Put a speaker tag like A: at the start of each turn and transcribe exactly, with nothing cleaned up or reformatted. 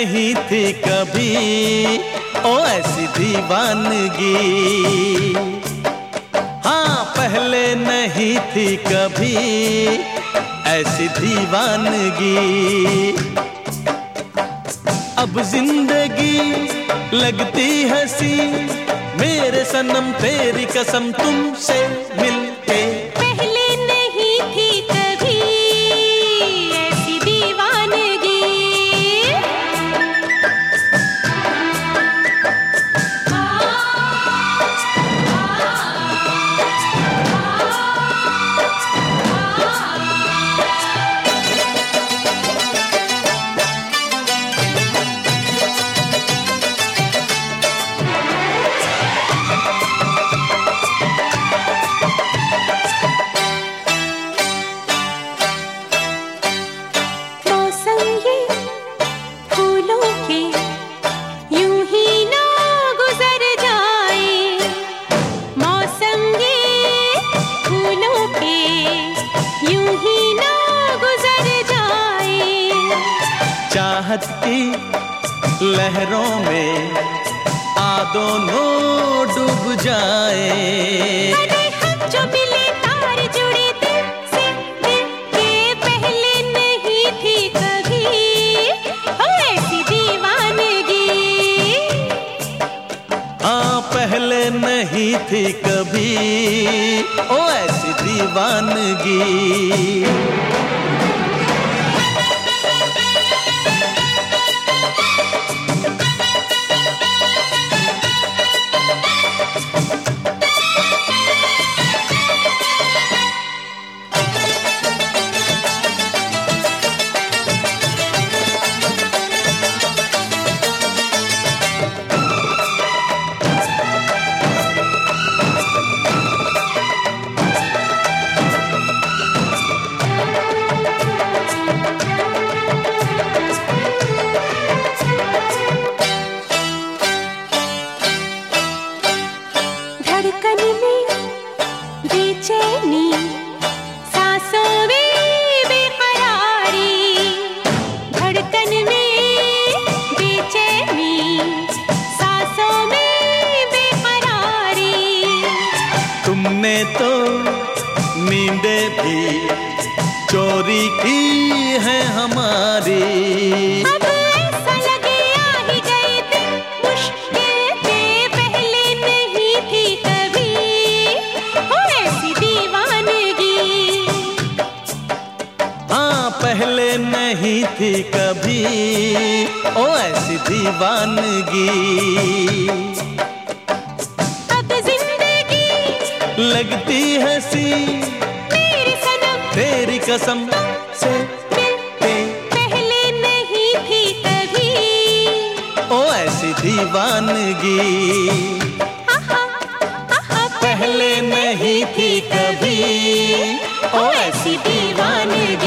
A: नहीं थी कभी ओ ऐसी दीवानगी। हाँ पहले नहीं थी कभी ऐसी दीवानगी। अब जिंदगी लगती हंसी मेरे सनम तेरी कसम तुमसे मिलके।
B: पहले नहीं थी कभी ऐसी दीवानगी।
A: चाहत की लहरों में आ दोनों डूब जाए।
B: अरे हम जो मिले तार जुड़े दिल से दिल के। पहले नहीं थी कभी हो ऐसी दीवानगी।
A: हाँ पहले नहीं थी कभी ओ ऐसी दीवानगी।
B: धड़कन में बेचैनी सांसों में बेकरारी। धड़कन में बेचैनी सांसों में बेकरारी।
A: तुमने तो नींदे भी चोरी की है हमारी।
B: अब ऐसा लगे आ ही गए दिन मुश्किल के। पहले नहीं थी कभी हो ऐसी दीवानगी।
A: हाँ पहले नहीं थी कभी ओ ऐसी दीवानगी।
B: अब जिंदगी
A: लगती हंसी
B: मेरी सनम
A: तेरी कसम से
B: मिलके। पहले नहीं थी कभी
A: ओ ऐसी दीवानगी।
B: आहा, आहा,
A: पहले नहीं थी कभी ओ ऐसी दीवानगी।